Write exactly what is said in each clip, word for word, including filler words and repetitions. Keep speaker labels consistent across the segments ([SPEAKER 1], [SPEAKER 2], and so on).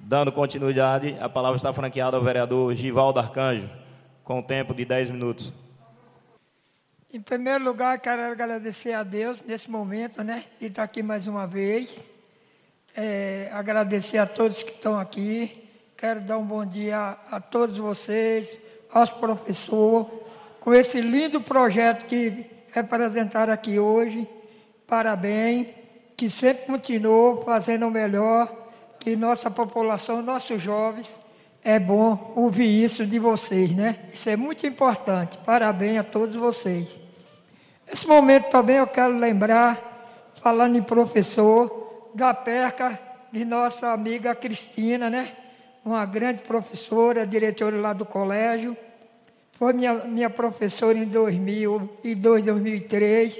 [SPEAKER 1] Dando continuidade, a palavra está franqueada ao vereador Givaldo Arcanjo, com o tempo de dez minutos.
[SPEAKER 2] Em primeiro lugar, quero agradecer a Deus nesse momento, né, de estar aqui mais uma vez. É, agradecer a todos que estão aqui. Quero dar um bom dia a todos vocês, aos professores, com esse lindo projeto que representaram aqui hoje. Parabéns, que sempre continuou fazendo o melhor, que nossa população, nossos jovens, é bom ouvir isso de vocês, né? Isso é muito importante. Parabéns a todos vocês. Nesse momento também eu quero lembrar, falando em professor, da perca de nossa amiga Cristina, né? Uma grande professora, diretora lá do colégio. Foi minha, minha professora em dois mil e dois, dois mil e três.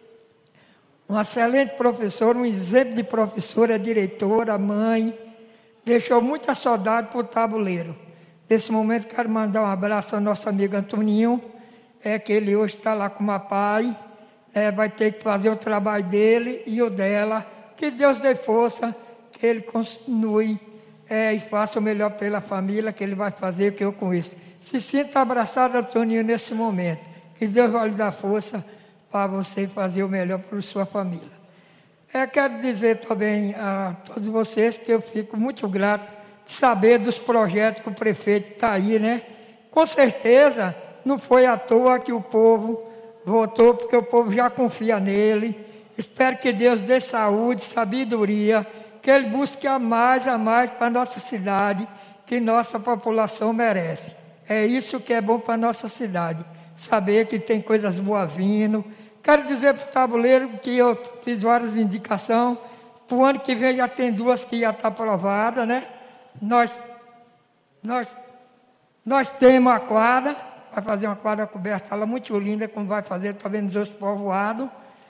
[SPEAKER 2] Uma excelente professora, um exemplo de professora, diretora, mãe. Deixou muita saudade para o tabuleiro. Nesse momento, quero mandar um abraço ao nosso amigo Antoninho, é, que ele hoje está lá com o pai, é, vai ter que fazer o trabalho dele e o dela. Que Deus dê força, que ele continue é, e faça o melhor pela família, que ele vai fazer o que eu conheço. Se sinta abraçado, Antoninho, nesse momento. Que Deus vai lhe dar força para você fazer o melhor para a sua família. Eu quero dizer também a todos vocês que eu fico muito grato de saber dos projetos que o prefeito está aí, né? Com certeza, não foi à toa que o povo votou, porque o povo já confia nele. Espero que Deus dê saúde, sabedoria, que ele busque a mais, a mais para a nossa cidade, que nossa população merece. É isso que é bom para a nossa cidade, saber que tem coisas boas vindo. Quero dizer para o tabuleiro que eu fiz várias indicações. Para o ano que vem já tem duas que já estão aprovadas, né? Nós, nós, nós temos a quadra, vai fazer uma quadra coberta lá muito linda, como vai fazer também nos outros povoados.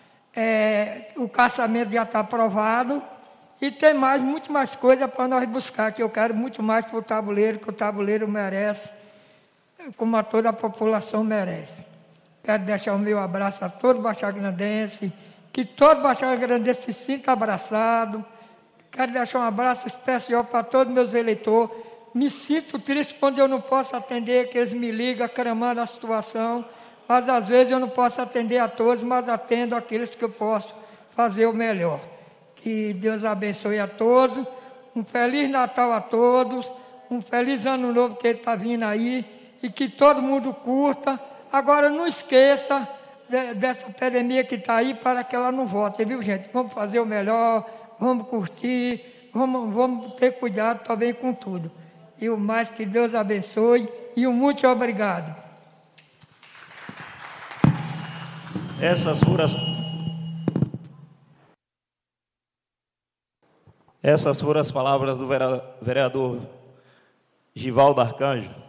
[SPEAKER 2] É, o caçamento já está aprovado. E tem mais, muito mais coisa para nós buscar, que eu quero muito mais para o tabuleiro, que o tabuleiro merece, como a toda a população merece. Quero deixar o meu abraço a todo baixagrandense, que todo baixagrandense se sinta abraçado. Quero deixar um abraço especial para todos meus eleitores. Me sinto triste quando eu não posso atender, que eles me ligam clamando a situação, mas às vezes eu não posso atender a todos, mas atendo aqueles que eu posso fazer o melhor. Que Deus abençoe a todos, um Feliz Natal a todos, um feliz Ano Novo que está vindo aí, e que todo mundo curta. Agora, não esqueça de, dessa pandemia que está aí, para que ela não volte, viu, gente? Vamos fazer o melhor, vamos curtir, vamos, vamos ter cuidado também com tudo. E o mais, que Deus abençoe, e um muito obrigado.
[SPEAKER 1] Essas foram as, essas foram as palavras do vereador Givaldo Arcanjo.